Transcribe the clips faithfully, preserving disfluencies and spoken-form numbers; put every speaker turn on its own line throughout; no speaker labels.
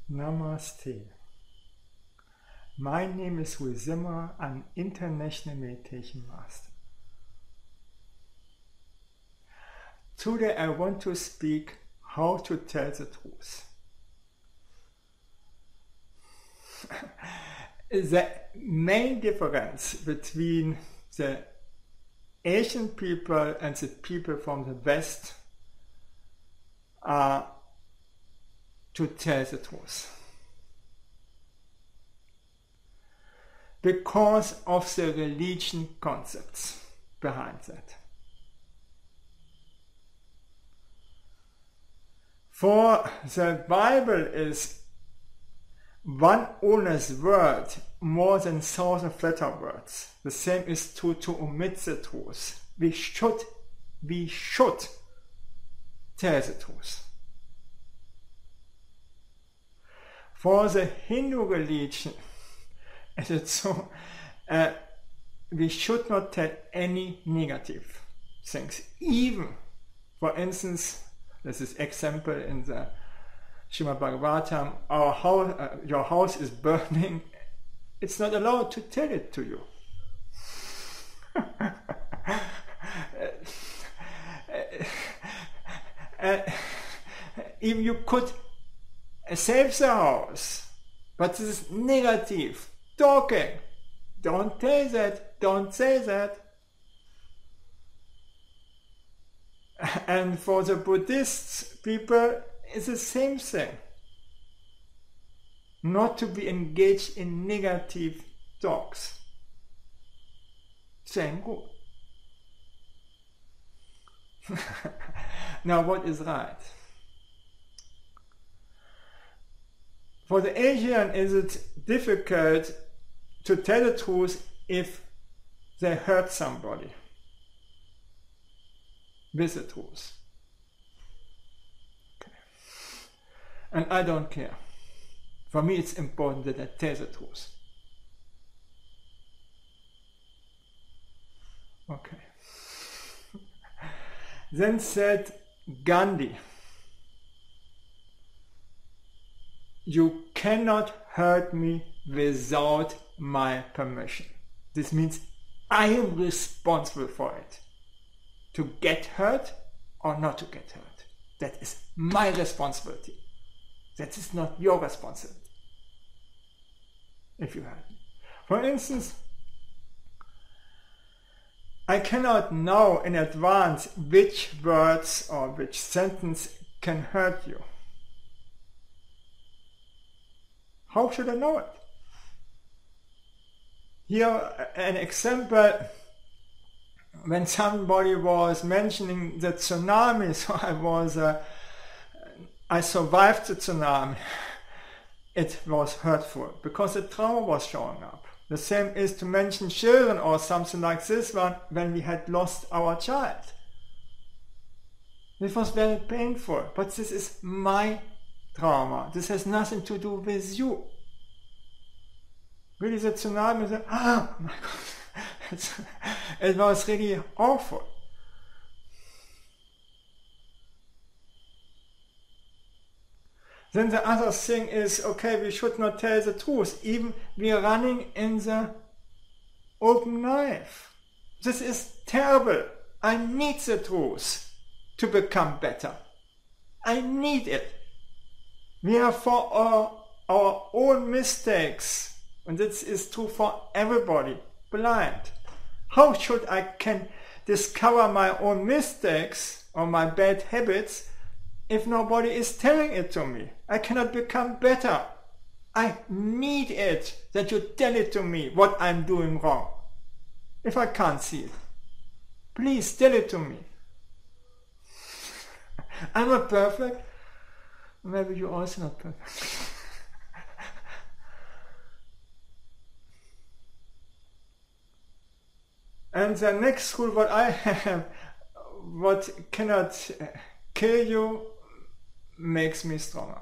Namaste. My name is Will Zimmer, an international meditation master. Today I want to speak how to tell the truth. The main difference between the Asian people and the people from the West are to tell the truth. Because of the religion concepts behind that. For the Bible is one honest word more than thousand flatter words. The same is true to omit the truth. We should, we should tell the truth. For the Hindu religion, it is so, uh, we should not tell any negative things. Even, for instance, this is example in the Srimad Bhagavatam, our house, uh, your house is burning. It's not allowed to tell it to you. uh, uh, if you could save the house, but this is negative talking. Don't tell that, don't say that. And for the Buddhists people, it's the same thing. Not to be engaged in negative talks. Same rule. Now what is right? For the Asian, is it difficult to tell the truth if they hurt somebody with the truth? Okay. And I don't care. For me it's important that I tell the truth. Okay. Then said Gandhi, you cannot hurt me without my permission. This means I am responsible for it. To get hurt or not to get hurt. That is my responsibility. That is not your responsibility. If you hurt me. For instance, I cannot know in advance which words or which sentence can hurt you. How should I know it? Here an example, when somebody was mentioning the tsunami, so I was, uh, I survived the tsunami, it was hurtful because the trauma was showing up. The same is to mention children or something like this one when we had lost our child. It was very painful, but this is my trauma. This has nothing to do with you. Really, the tsunami, the, ah, my God, it was really awful. Then the other thing is, okay, we should not tell the truth. Even we are running in the open knife. This is terrible. I need the truth to become better. I need it. We are for our, our own mistakes. And this is true for everybody, blind. How should I can discover my own mistakes or my bad habits if nobody is telling it to me? I cannot become better. I need it that you tell it to me what I'm doing wrong. If I can't see it, please tell it to me. I'm not perfect. Maybe you're also not perfect. And the next rule what I have, what cannot kill you makes me stronger.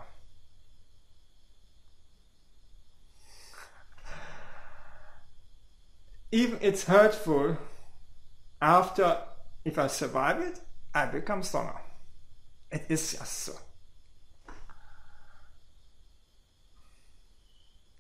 Even it's hurtful, after, if I survive it, I become stronger. It is just so.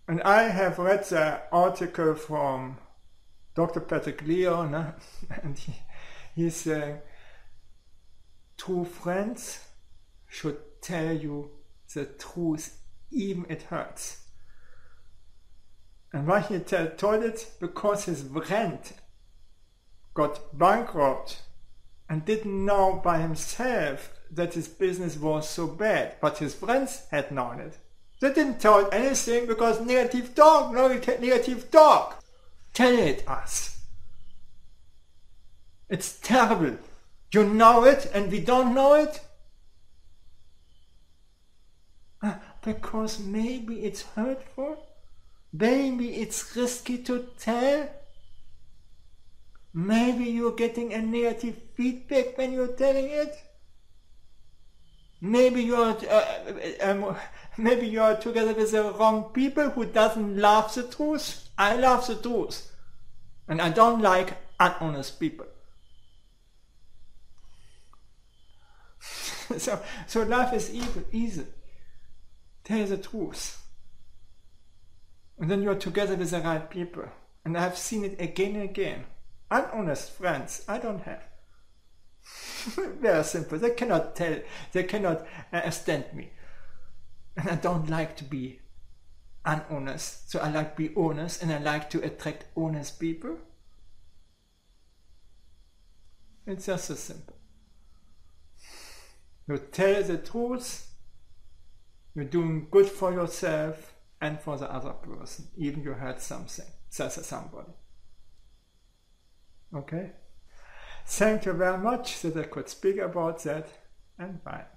And I have read the article from Doctor Patrick Leo, no? And he, he's saying, true friends should tell you the truth, even it hurts. And why he tell, told it? Because his friend got bankrupt and didn't know by himself that his business was so bad, but his friends had known it. They didn't tell anything because negative talk, no negative talk. Tell it us. It's terrible. You know it and we don't know it? Because maybe it's hurtful. Maybe it's risky to tell. Maybe you're getting a negative feedback when you're telling it. Maybe you're uh, um, maybe you're together with the wrong people who doesn't love the truth. I love the truth, and I don't like honest people. so, so life is evil, easy. Tell the truth, and then you're together with the right people. And I've seen it again and again. Honest friends, I don't have. Very simple. They cannot tell, they cannot uh, stand me. And I don't like to be unhonest. So I like to be honest, and I like to attract honest people. It's just so simple. You tell the truth, you're doing good for yourself and for the other person, even you hurt something, somebody. Okay? Thank you very much that I could speak about that, and bye.